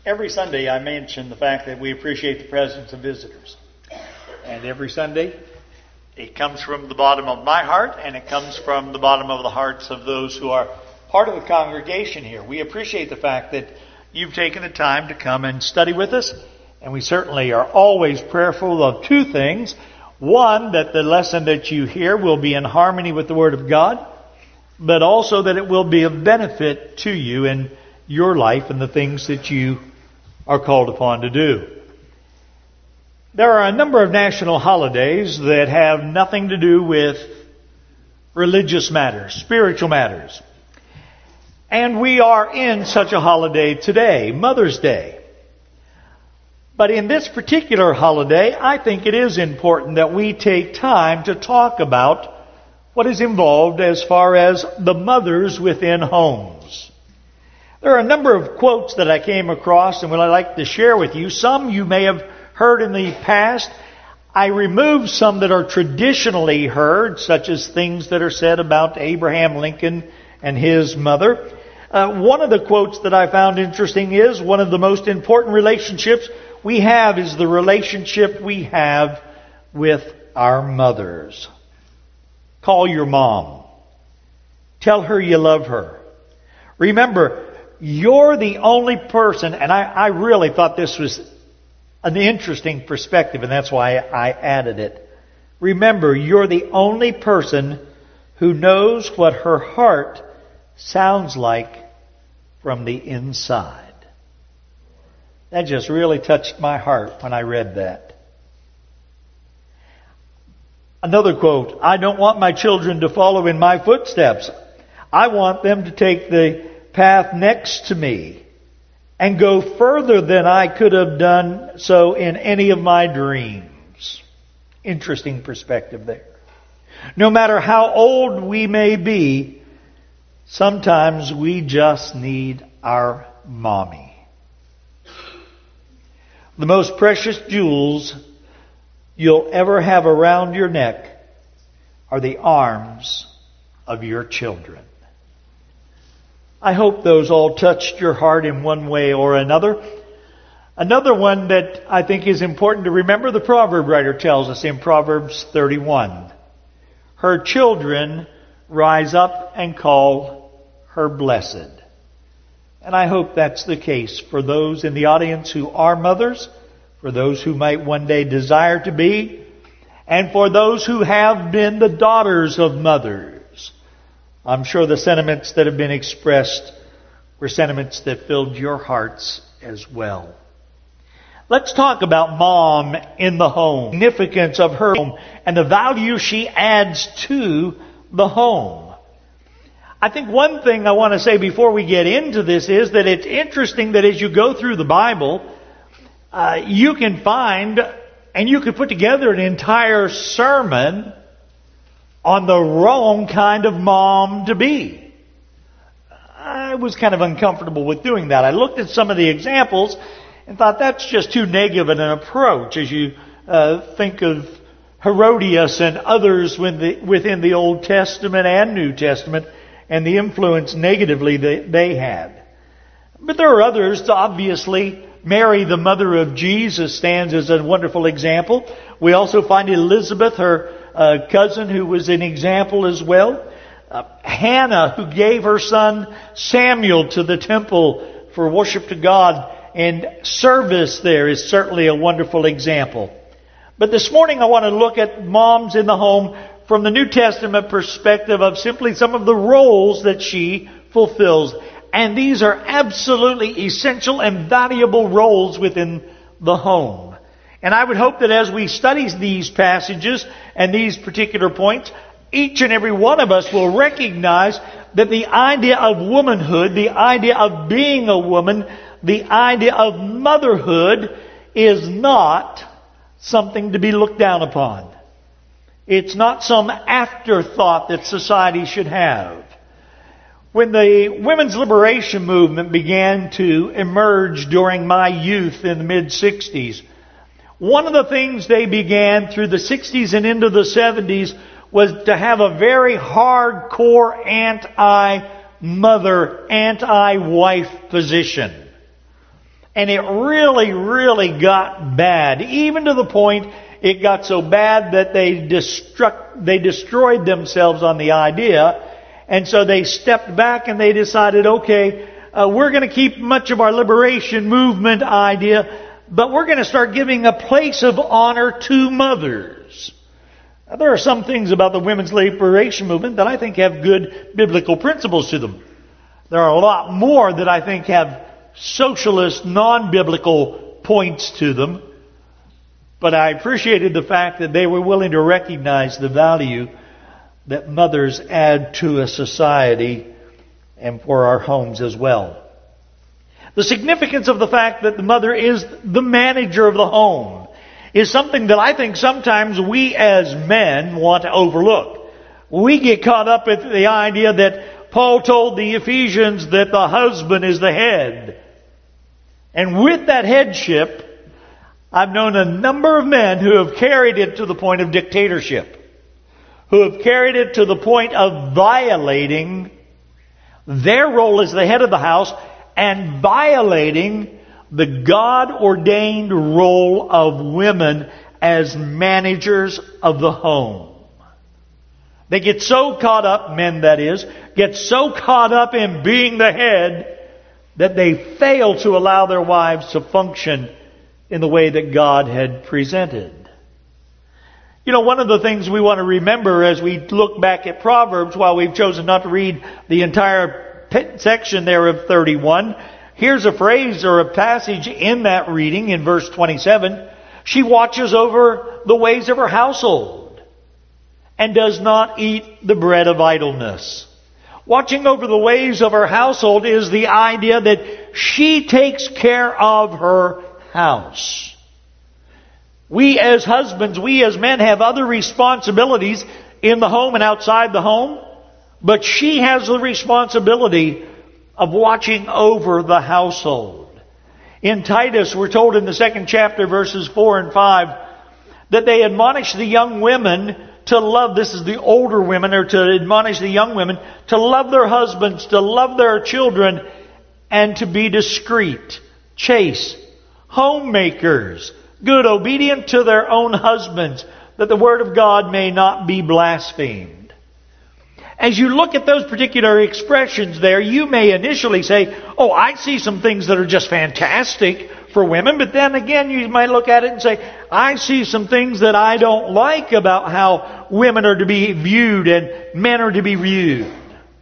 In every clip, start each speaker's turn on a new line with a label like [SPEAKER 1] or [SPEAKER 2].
[SPEAKER 1] Every Sunday I mention the fact that we appreciate the presence of visitors. And every Sunday it comes from the bottom of my heart, and it comes from the bottom of the hearts of those who are part of the congregation here. We appreciate the fact that you've taken the time to come and study with us, and we certainly are always prayerful of two things. One, that the lesson that you hear will be in harmony with the Word of God, but also that it will be of benefit to you in your life and the things that you are called upon to do. There are a number of national holidays that have nothing to do with religious matters, spiritual matters. And we are in such a holiday today, Mother's Day. But in this particular holiday, I think it is important that we take time to talk about what is involved as far as the mothers within homes. There are a number of quotes that I came across and would like to share with you. Some you may have heard in the past. I removed some that are traditionally heard, such as things that are said about Abraham Lincoln and his mother. One of the quotes that I found interesting is, one of the most important relationships we have is the relationship we have with our mothers. Call your mom. Tell her you love her. Remember, you're the only person, and I really thought this was an interesting perspective, and that's why I added it. Remember, you're the only person who knows what her heart sounds like from the inside. That just really touched my heart when I read that. Another quote, I don't want my children to follow in my footsteps. I want them to take the path next to me and go further than I could have done so in any of my dreams. Interesting perspective there. No matter how old we may be, sometimes we just need our mommy. The most precious jewels you'll ever have around your neck are the arms of your children. I hope those all touched your heart in one way or another. Another one that I think is important to remember, the proverb writer tells us in Proverbs 31. Her children rise up and call her blessed. And I hope that's the case for those in the audience who are mothers, for those who might one day desire to be, and for those who have been the daughters of mothers. I'm sure the sentiments that have been expressed were sentiments that filled your hearts as well. Let's talk about mom in the home, significance of her home, and the value she adds to the home. I think one thing I want to say before we get into this is that it's interesting that as you go through the Bible, you can find and you could put together an entire sermon on the wrong kind of mom to be. I was kind of uncomfortable with doing that. I looked at some of the examples and thought that's just too negative an approach as you think of Herodias and others within the Old Testament and New Testament and the influence negatively that they had. But there are others. Obviously, Mary, the mother of Jesus, stands as a wonderful example. We also find Elizabeth, her cousin, who was an example as well. Hannah, who gave her son Samuel to the temple for worship to God and service there, is certainly a wonderful example. But this morning I want to look at moms in the home from the New Testament perspective of simply some of the roles that she fulfills. And these are absolutely essential and valuable roles within the home. And I would hope that as we study these passages and these particular points, each and every one of us will recognize that the idea of womanhood, the idea of being a woman, the idea of motherhood is not something to be looked down upon. It's not some afterthought that society should have. When the women's liberation movement began to emerge during my youth in the mid-60s, one of the things they began through the 60s and into the 70s was to have a very hardcore anti-mother, anti-wife position. And it really, really got bad, even to the point it got so bad that they destroyed themselves on the idea. And so they stepped back and they decided, okay, we're going to keep much of our liberation movement idea, but we're going to start giving a place of honor to mothers. Now, there are some things about the women's liberation movement that I think have good biblical principles to them. There are a lot more that I think have socialist, non-biblical points to them. But I appreciated the fact that they were willing to recognize the value that mothers add to a society and for our homes as well. The significance of the fact that the mother is the manager of the home is something that I think sometimes we as men want to overlook. We get caught up with the idea that Paul told the Ephesians that the husband is the head. And with that headship, I've known a number of men who have carried it to the point of dictatorship, who have carried it to the point of violating their role as the head of the house and violating the God-ordained role of women as managers of the home. They get so caught up, men that is, get so caught up in being the head that they fail to allow their wives to function in the way that God had presented. You know, one of the things we want to remember as we look back at Proverbs, while we've chosen not to read the entire section there of 31, here's a phrase or a passage in that reading in verse 27. She watches over the ways of her household and does not eat the bread of idleness. Watching over the ways of her household is the idea that she takes care of her house. We as husbands, we as men have other responsibilities in the home and outside the home, but she has the responsibility of watching over the household. In Titus, we're told in the 2nd chapter, verses 4 and 5, that they admonish the young women to love, this is the older women, or to admonish the young women to love their husbands, to love their children, and to be discreet, chaste, homemakers, good, obedient to their own husbands, that the word of God may not be blasphemed. As you look at those particular expressions there, you may initially say, oh, I see some things that are just fantastic for women, but then again you might look at it and say, I see some things that I don't like about how women are to be viewed and men are to be viewed.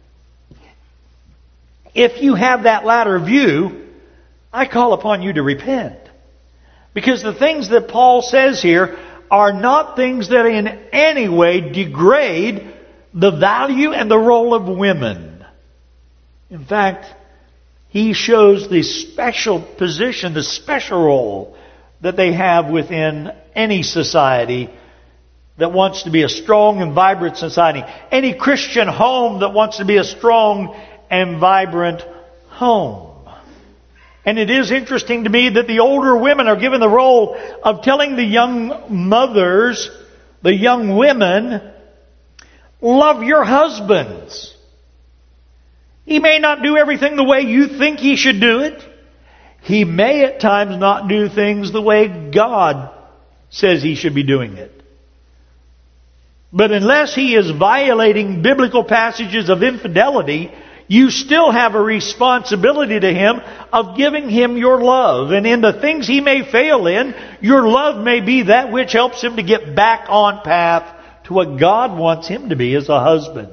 [SPEAKER 1] If you have that latter view, I call upon you to repent. Because the things that Paul says here are not things that in any way degrade the value and the role of women. In fact, he shows the special position, the special role that they have within any society that wants to be a strong and vibrant society. Any Christian home that wants to be a strong and vibrant home. And it is interesting to me that the older women are given the role of telling the young mothers, the young women, love your husbands. He may not do everything the way you think he should do it. He may at times not do things the way God says he should be doing it. But unless he is violating biblical passages of infidelity, you still have a responsibility to him of giving him your love. And in the things he may fail in, your love may be that which helps him to get back on path to what God wants him to be as a husband.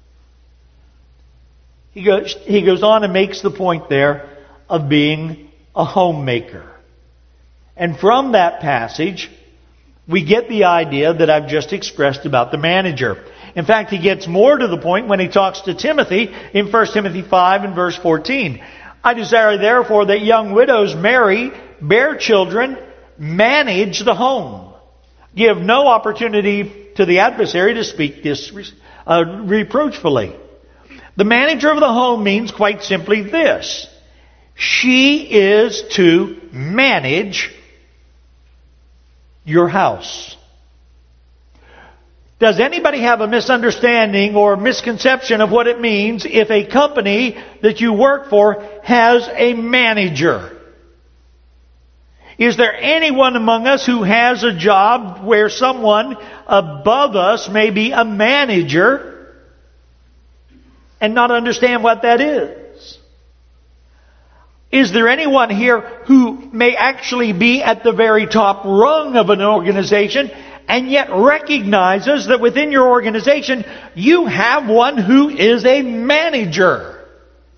[SPEAKER 1] He goes on and makes the point there of being a homemaker. And from that passage, we get the idea that I've just expressed about the manager. In fact, he gets more to the point when he talks to Timothy in 1 Timothy 5 and verse 14. I desire therefore that young widows marry, bear children, manage the home. Give no opportunity to the adversary to speak reproachfully. The manager of the home means quite simply this. She is to manage your house. Does anybody have a misunderstanding or misconception of what it means if a company that you work for has a manager? Is there anyone among us who has a job where someone above us may be a manager and not understand what that is? Is there anyone here who may actually be at the very top rung of an organization and yet recognizes that within your organization you have one who is a manager?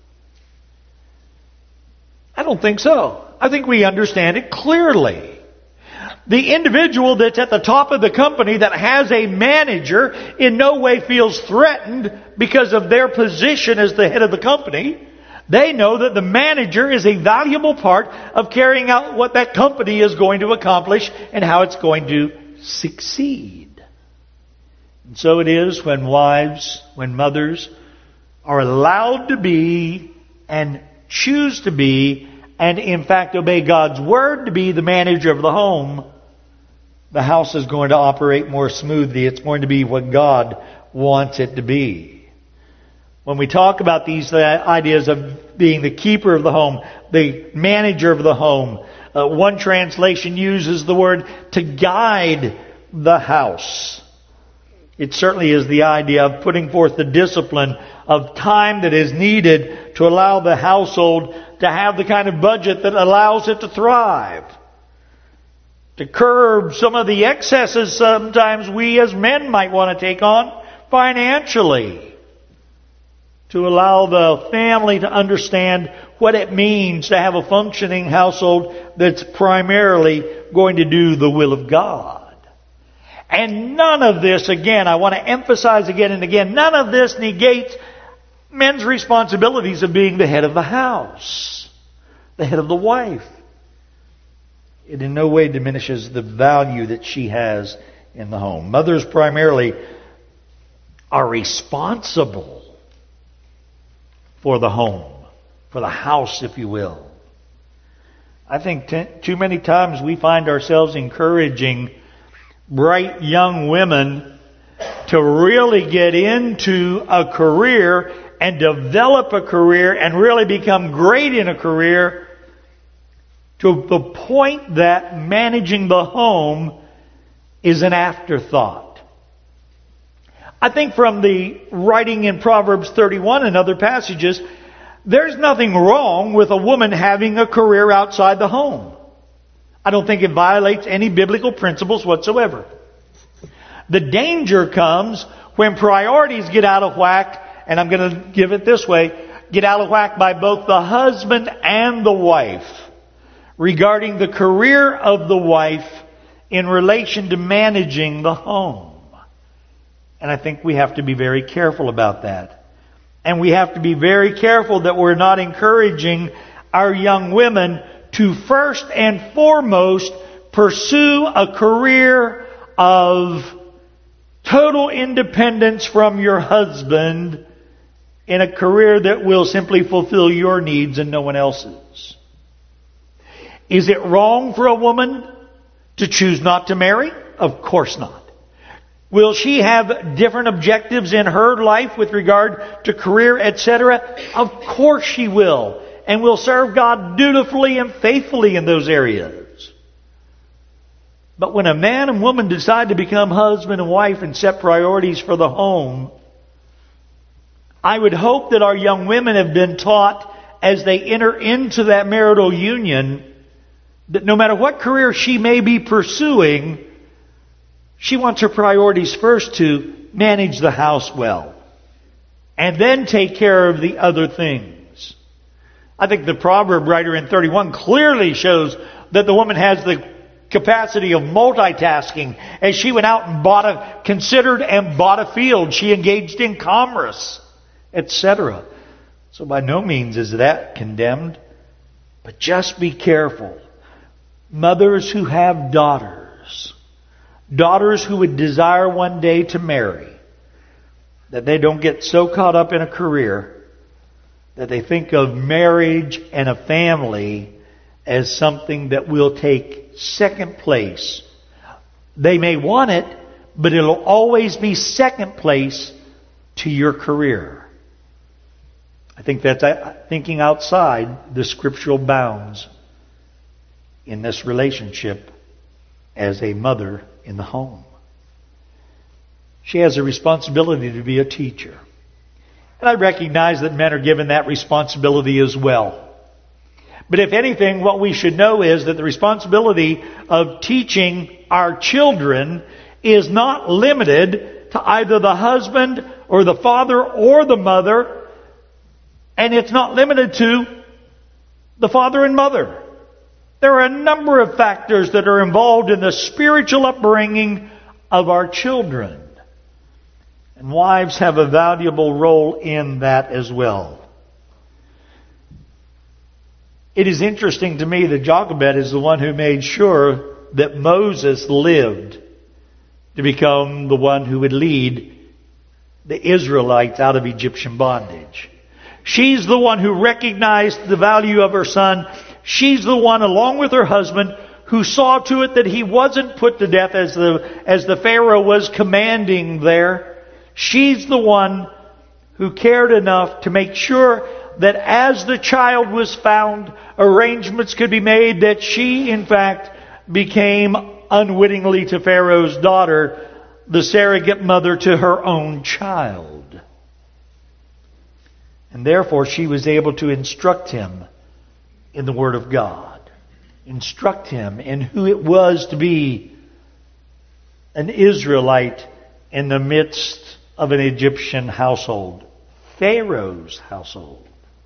[SPEAKER 1] I don't think so. I think we understand it clearly. The individual that's at the top of the company that has a manager in no way feels threatened because of their position as the head of the company. They know that the manager is a valuable part of carrying out what that company is going to accomplish and how it's going to succeed. And so it is when wives, when mothers are allowed to be and choose to be, and in fact obey God's word to be the manager of the home, the house is going to operate more smoothly. It's going to be what God wants it to be. When we talk about these ideas of being the keeper of the home, the manager of the home, one translation uses the word to guide the house. It certainly is the idea of putting forth the discipline of time that is needed to allow the household to have the kind of budget that allows it to thrive. To curb some of the excesses sometimes we as men might want to take on financially. To allow the family to understand what it means to have a functioning household that's primarily going to do the will of God. And none of this, again, I want to emphasize again and again, none of this negates men's responsibilities of being the head of the house, the head of the wife. It in no way diminishes the value that she has in the home. Mothers primarily are responsible for the home, for the house, if you will. I think too many times we find ourselves encouraging bright young women to really get into a career and develop a career and really become great in a career to the point that managing the home is an afterthought. I think from the writing in Proverbs 31 and other passages, there's nothing wrong with a woman having a career outside the home. I don't think it violates any biblical principles whatsoever. The danger comes when priorities get out of whack, and I'm going to give it this way, get out of whack by both the husband and the wife regarding the career of the wife in relation to managing the home. And I think we have to be very careful about that. And we have to be very careful that we're not encouraging our young women to first and foremost pursue a career of total independence from your husband in a career that will simply fulfill your needs and no one else's. Is it wrong for a woman to choose not to marry? Of course not. Will she have different objectives in her life with regard to career, etc.? Of course she will. And will serve God dutifully and faithfully in those areas. But when a man and woman decide to become husband and wife and set priorities for the home, I would hope that our young women have been taught as they enter into that marital union that no matter what career she may be pursuing, she wants her priorities first to manage the house well and then take care of the other things. I think the proverb writer in 31 clearly shows that the woman has the capacity of multitasking. As she went out and considered and bought a field, she engaged in commerce, etc. So by no means is that condemned. But just be careful. Mothers who have daughters who would desire one day to marry, that they don't get so caught up in a career that they think of marriage and a family as something that will take second place. They may want it, but it'll always be second place to your career. I think that's thinking outside the scriptural bounds. in this relationship as a mother in the home. She has a responsibility to be a teacher. And I recognize that men are given that responsibility as well. But if anything, what we should know is that the responsibility of teaching our children is not limited to either the husband or the father or the mother. And it's not limited to the father and mother. There are a number of factors that are involved in the spiritual upbringing of our children. And wives have a valuable role in that as well. It is interesting to me that Jochebed is the one who made sure that Moses lived to become the one who would lead the Israelites out of Egyptian bondage. She's the one who recognized the value of her son. She's the one, along with her husband, who saw to it that he wasn't put to death as the Pharaoh was commanding there. She's the one who cared enough to make sure that as the child was found, arrangements could be made that she, in fact, became unwittingly to Pharaoh's daughter, the surrogate mother to her own child. And therefore she was able to instruct him in the Word of God. Instruct him in who it was to be an Israelite in the midst of an Egyptian household. Pharaoh's household.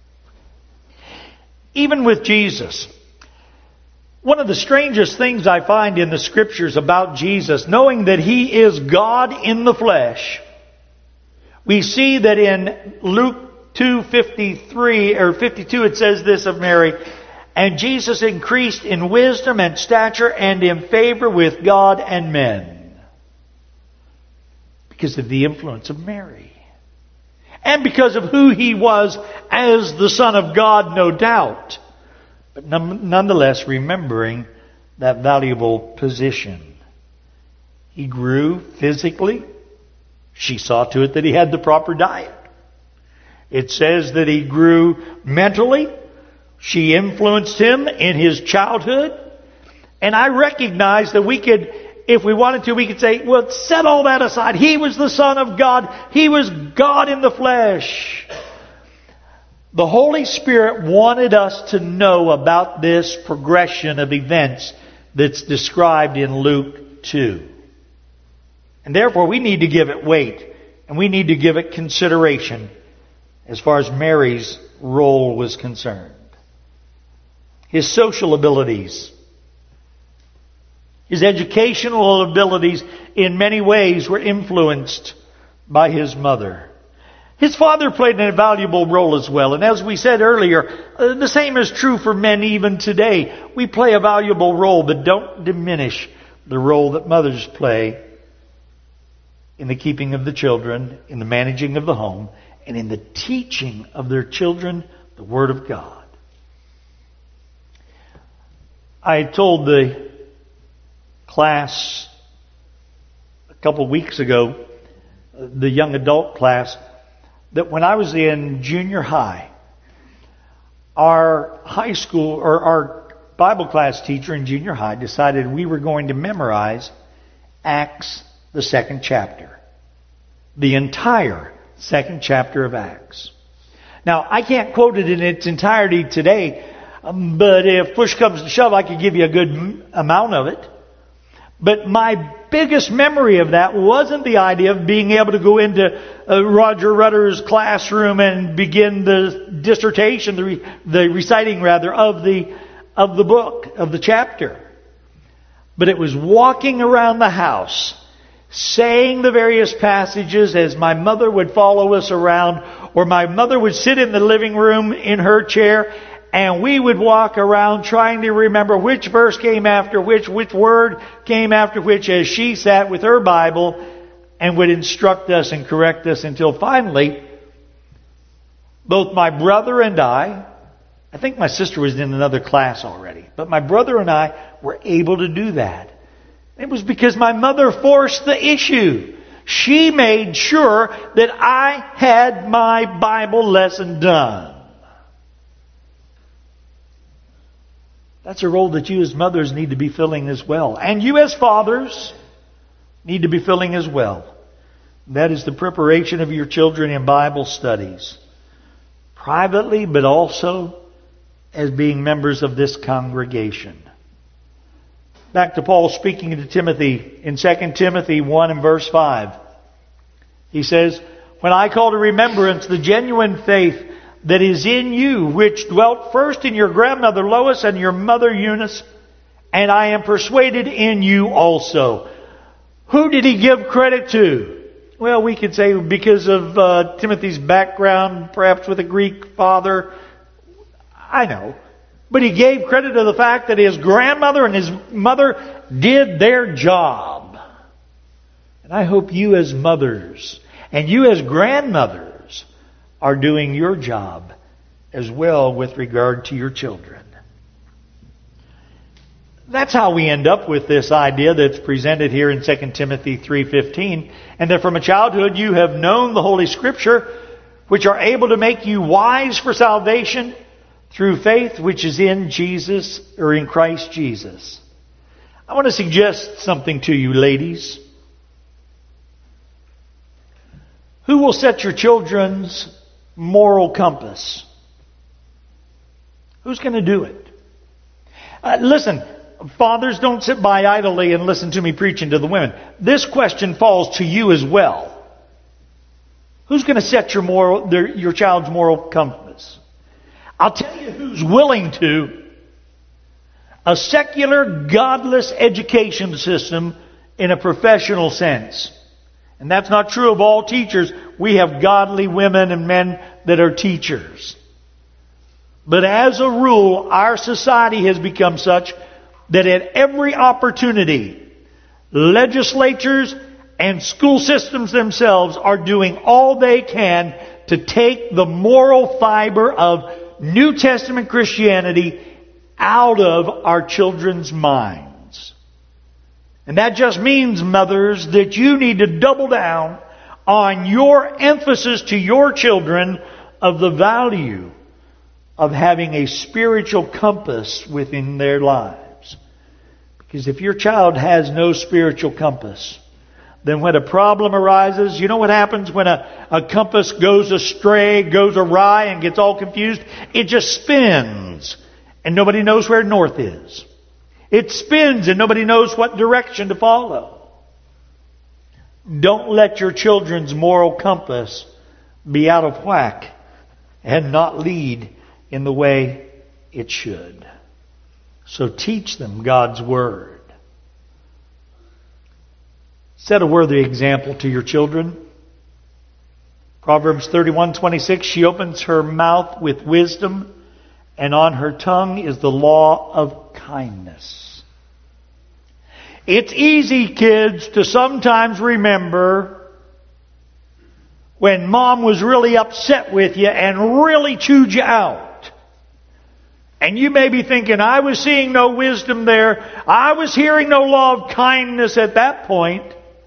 [SPEAKER 1] Even with Jesus, one of the strangest things I find in the Scriptures about Jesus, knowing that He is God in the flesh, we see that in Luke 2:53 or 52 it says this of Mary, and Jesus increased in wisdom and stature and in favor with God and men. Because of the influence of Mary. And because of who He was as the Son of God, no doubt. But nonetheless, remembering that valuable position. He grew physically. She saw to it that he had the proper diet. It says that he grew mentally. She influenced him in his childhood. And I recognize that we could, if we wanted to, we could say, well, set all that aside. He was the Son of God. He was God in the flesh. The Holy Spirit wanted us to know about this progression of events that's described in Luke 2. And therefore we need to give it weight. And we need to give it consideration as far as Mary's role was concerned. His social abilities. His educational abilities in many ways were influenced by his mother. His father played an invaluable role as well. And as we said earlier, the same is true for men even today. We play a valuable role, but don't diminish the role that mothers play in the keeping of the children, in the managing of the home, and in the teaching of their children the Word of God. I told the class a couple of weeks ago, the young adult class, that when I was in junior high, our high school or our Bible class teacher in junior high decided we were going to memorize Acts, the 2nd chapter. The entire 2nd chapter of Acts. Now, I can't quote it in its entirety today, but if push comes to shove, I could give you a good amount of it. But my biggest memory of that wasn't the idea of being able to go into Roger Rudder's classroom and begin the dissertation, the reciting rather, of the book, of the chapter. But it was walking around the house, saying the various passages as my mother would follow us around, or my mother would sit in the living room in her chair, and we would walk around trying to remember which verse came after which word came after which, as she sat with her Bible and would instruct us and correct us until finally, both my brother and I think my sister was in another class already, but my brother and I were able to do that. It was because my mother forced the issue. She made sure that I had my Bible lesson done. That's a role that you as mothers need to be filling as well. And you as fathers need to be filling as well. That is the preparation of your children in Bible studies. Privately, but also as being members of this congregation. Back to Paul speaking to Timothy in 2 Timothy 1 and verse 5. He says, "When I call to remembrance the genuine faith that is in you, which dwelt first in your grandmother Lois and your mother Eunice, and I am persuaded in you also." Who did he give credit to? Well, we could say because of Timothy's background, perhaps with a Greek father. I know. But he gave credit to the fact that his grandmother and his mother did their job. And I hope you as mothers and you as grandmothers are doing your job as well with regard to your children. That's how we end up with this idea that's presented here in 2 Timothy 3:15. "And that from a childhood you have known the Holy Scripture, which are able to make you wise for salvation through faith which is in Jesus," or in Christ Jesus. I want to suggest something to you, ladies. Who will set your children's moral compass? Who's going to do it? Listen, fathers, don't sit by idly and listen to me preaching to the women. This question falls to you as well. Who's going to set your child's moral compass? I'll tell you who's willing to. A secular, godless education system in a professional sense. And that's not true of all teachers. We have godly women and men that are teachers. But as a rule, our society has become such that at every opportunity, legislatures and school systems themselves are doing all they can to take the moral fiber of New Testament Christianity out of our children's minds. And that just means, mothers, that you need to double down on your emphasis to your children of the value of having a spiritual compass within their lives. Because if your child has no spiritual compass, then when a problem arises, you know what happens when a compass goes astray, goes awry, and gets all confused? It just spins, and nobody knows where north is. It spins, and nobody knows what direction to follow. Don't let your children's moral compass be out of whack and not lead in the way it should. So teach them God's Word. Set a worthy example to your children. Proverbs 31:26, "She opens her mouth with wisdom, and on her tongue is the law of kindness." It's easy, kids, to sometimes remember when mom was really upset with you and really chewed you out. And you may be thinking, I was seeing no wisdom there. I was hearing no law of kindness at that point.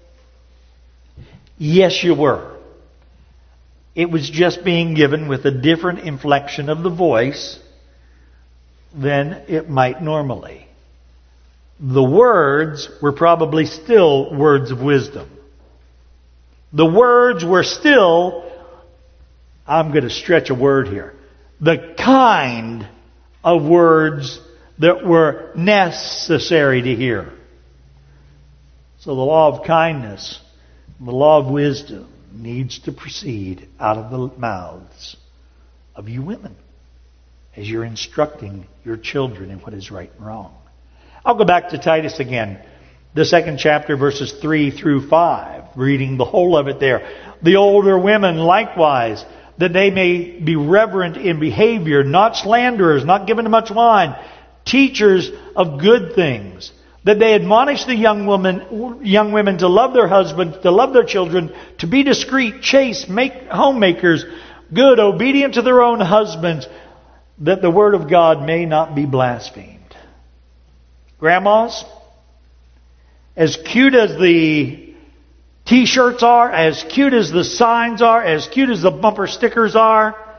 [SPEAKER 1] Yes, you were. It was just being given with a different inflection of the voice than it might normally. The words were probably still words of wisdom. The words were still, I'm going to stretch a word here, the kind of words that were necessary to hear. So the law of kindness, the law of wisdom needs to proceed out of the mouths of you women as you're instructing your children in what is right and wrong. I'll go back to Titus again, the 2nd chapter, verses 3 through 5, reading the whole of it there. "The older women likewise, that they may be reverent in behavior, not slanderers, not given to much wine, teachers of good things, that they admonish the young women to love their husbands, to love their children, to be discreet, chaste, homemakers, good, obedient to their own husbands, that the word of God may not be blasphemed." Grandmas, as cute as the T-shirts are, as cute as the signs are, as cute as the bumper stickers are,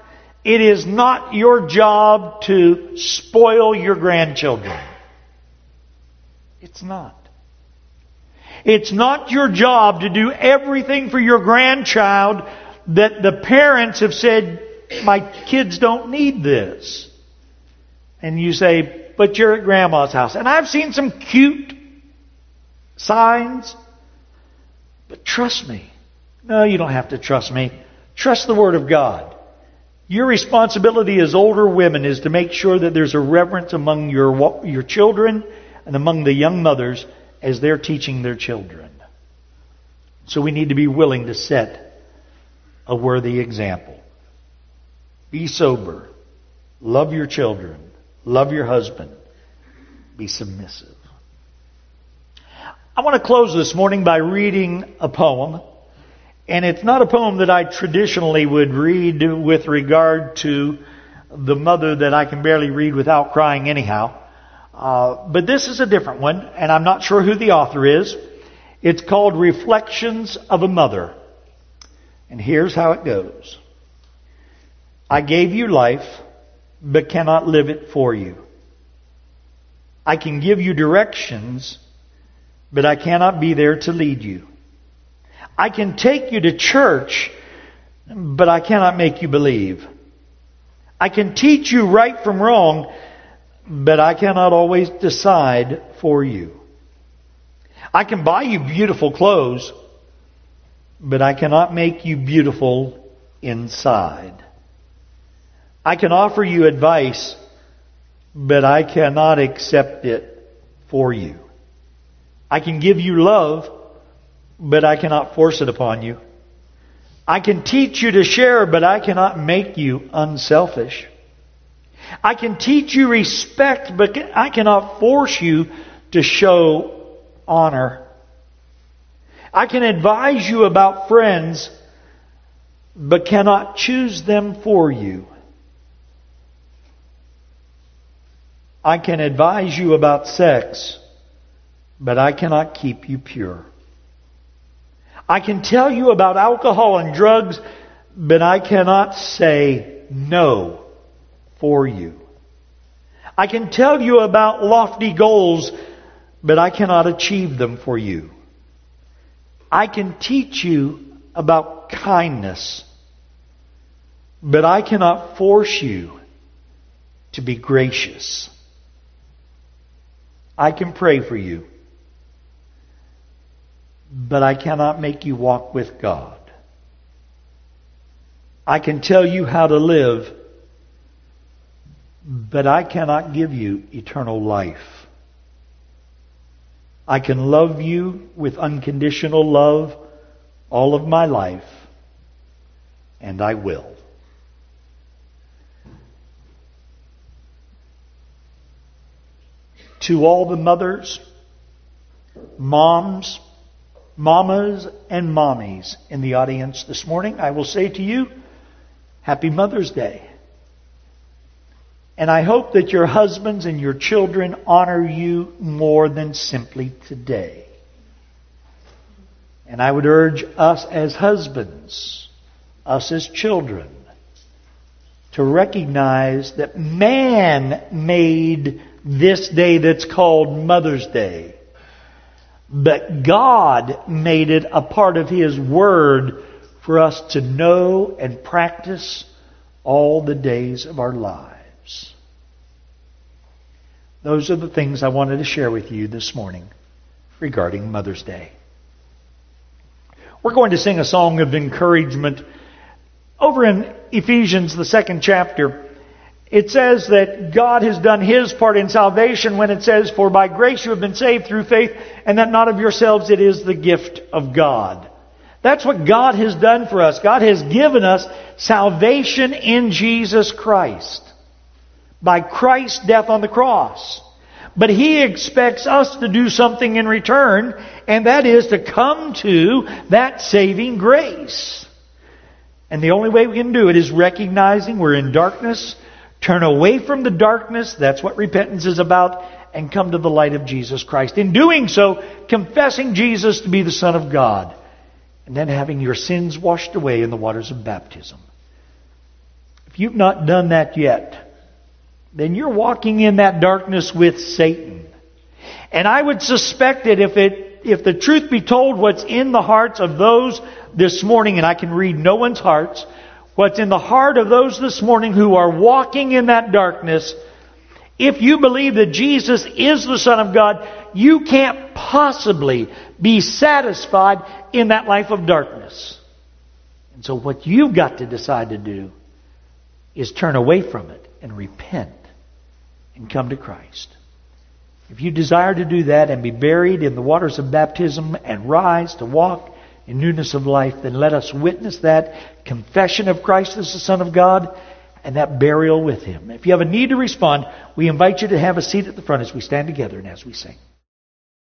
[SPEAKER 1] It is not your job to spoil your grandchildren. It's not. It's not your job to do everything for your grandchild that the parents have said, my kids don't need this. And you say, but you're at grandma's house. And I've seen some cute signs. But trust me. No, you don't have to trust me. Trust the Word of God. Your responsibility as older women is to make sure that there's a reverence among your children and among the young mothers as they're teaching their children. So we need to be willing to set a worthy example. Be sober. Love your children. Love your husband. Be submissive. I want to close this morning by reading a poem. And it's not a poem that I traditionally would read with regard to the mother that I can barely read without crying anyhow. But this is a different one, and I'm not sure who the author is. It's called Reflections of a Mother. And here's how it goes. I gave you life, but cannot live it for you. I can give you directions, but I cannot be there to lead you. I can take you to church, but I cannot make you believe. I can teach you right from wrong, but I cannot always decide for you. I can buy you beautiful clothes, but I cannot make you beautiful inside. I can offer you advice, but I cannot accept it for you. I can give you love, but I cannot force it upon you. I can teach you to share, but I cannot make you unselfish. I can teach you respect, but I cannot force you to show honor. I can advise you about friends, but cannot choose them for you. I can advise you about sex, but I cannot keep you pure. I can tell you about alcohol and drugs, but I cannot say no for you. I can tell you about lofty goals, but I cannot achieve them for you. I can teach you about kindness, but I cannot force you to be gracious. I can pray for you, but I cannot make you walk with God. I can tell you how to live, but I cannot give you eternal life. I can love you with unconditional love all of my life, and I will. To all the mothers, moms, mamas, and mommies in the audience this morning, I will say to you, Happy Mother's Day. And I hope that your husbands and your children honor you more than simply today. And I would urge us as husbands, us as children, to recognize that man made this day that's called Mother's Day. But God made it a part of His Word for us to know and practice all the days of our lives. Those are the things I wanted to share with you this morning regarding Mother's Day. We're going to sing a song of encouragement. Over in Ephesians, the 2nd chapter, it says that God has done His part in salvation when it says, For by grace you have been saved through faith, and that not of yourselves, it is the gift of God. That's what God has done for us. God has given us salvation in Jesus Christ by Christ's death on the cross. But He expects us to do something in return, and that is to come to that saving grace. And the only way we can do it is recognizing we're in darkness, turn away from the darkness, that's what repentance is about, and come to the light of Jesus Christ. In doing so, confessing Jesus to be the Son of God, and then having your sins washed away in the waters of baptism. If If you've not done that yet, then you're walking in that darkness with Satan. And I would suspect that if the truth be told, what's in the hearts of those this morning, and I can read no one's hearts, what's in the heart of those this morning who are walking in that darkness, if you believe that Jesus is the Son of God, you can't possibly be satisfied in that life of darkness. And so what you've got to decide to do is turn away from it and repent and come to Christ. If you desire to do that and be buried in the waters of baptism and rise to walk in newness of life, then let us witness that confession of Christ as the Son of God and that burial with Him. If you have a need to respond, we invite you to have a seat at the front as we stand together and as we sing.